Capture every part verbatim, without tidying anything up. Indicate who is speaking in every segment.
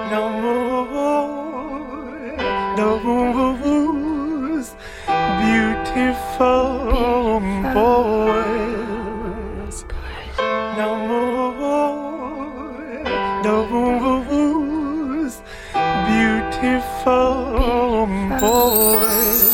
Speaker 1: No more, no moves, beautiful boys. No more, no moves, beautiful boys.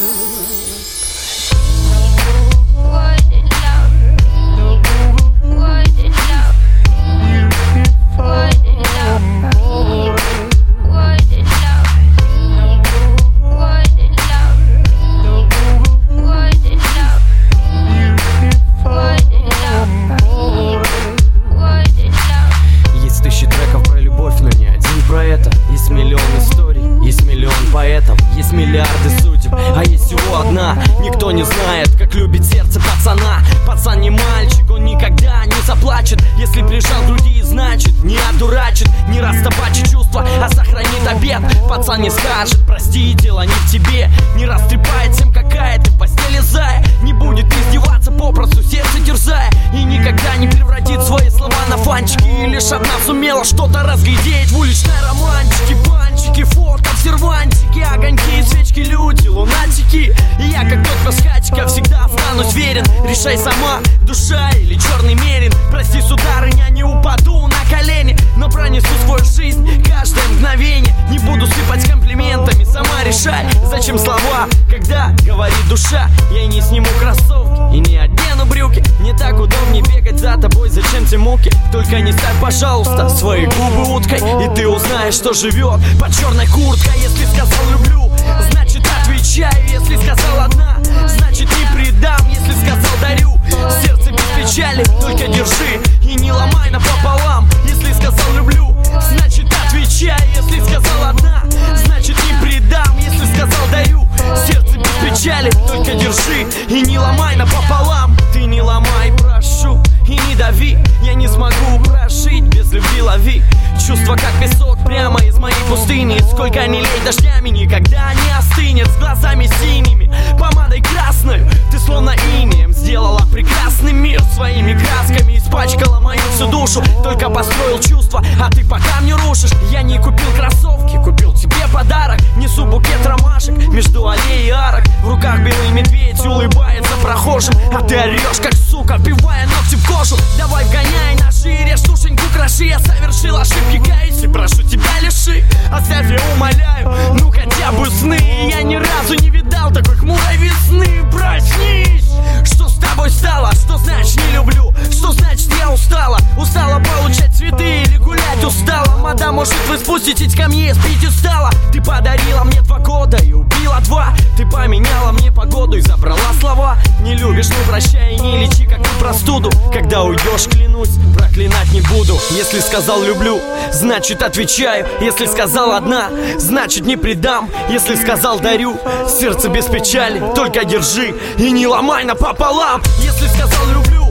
Speaker 2: Есть миллион историй, есть миллион поэтов, есть миллиарды судеб, а есть всего одна. Никто не знает, как любит сердце пацана. Пацан не мальчик, он никогда не заплачет. Если прижал к груди, значит не одурачит. Не растопачит чувства, а сохранит обет. Пацан не скажет, прости, дело не в тебе. Не растрепает всем, какая ты в постели зая. Не будет издеваться, попросту сердце терзая. И никогда не превратит свои слова на фанчики. И лишь одна сумела что-то разглядеть в уличной романтике. Панчики, фото в сервантике, огоньки и свечки, люди, лунатики. И я, как тот пасхатчика, всегда останусь верен. Решай сама, душа или черный мерин. Прости, сударыня, не упаду на колени, но пронесу свою жизнь каждое мгновение. Не буду сыпать комплиментами, сама решай. Зачем слова, когда говорит душа? Я не сниму кроссовки и не одену брюки. Мне так удобнее бегать за тобой, зачем те муки? Только не ставь, пожалуйста, свои губы уткой, и ты узнаешь, что живет под черной курткой. Если сказал люблю, значит отвечаю. Если сказал одна, значит не предам. Если сказал дарю, сердце без печали, только держи и не ломай напополам. Если сказал люблю, значит отвечай. Если сказал одна, значит не предам. Если сказал дарю, сердце без печали, только держи и не ломай напополам. Ты не ломай, прошу, и не дави. Я не смогу прожить без любви, лови. Чувства как песок прямо из моей пустыни. Сколько ни лей дождями, никогда не остынет. С глазами синими, помадой красной. Ты словно инеем сделала прекрасный мир. Своими красками испачкала мою всю душу. Только построил чувства, а ты пока мне рушишь. Я не купил кроссовки, купил тебе подарок. Несу букет ромашек между аллей и арок. В руках белый медведь улыбается прохожим, а ты орешь как сука, вбивая ногти в кожу. Давай вгоняй на шире, душеньку кроши. Я совершил ошибки, каюсь и прошу тебя лиши. Оставь, я умоляю, ну хотя бы сны. Я ни разу не видал такой хмурой весны. Проснись! Что с тобой стало? Что значит не люблю? Что значит я устала? Устала получать цветы или гулять устала? Мадам, может вы спуститесь ко мне с пьедестала? Ты подарила мне два года и убила два. Ты поменяла мне погоду и забрала слова. Не любишь, ну прощай и не лечи, как ты простуду. Когда уйдешь, клянусь, проклинать не буду. Если сказал люблю, значит отвечаю. Если сказал одна, значит не предам. Если сказал дарю, сердце без печали, только держи и не ломай напополам. Если сказал люблю,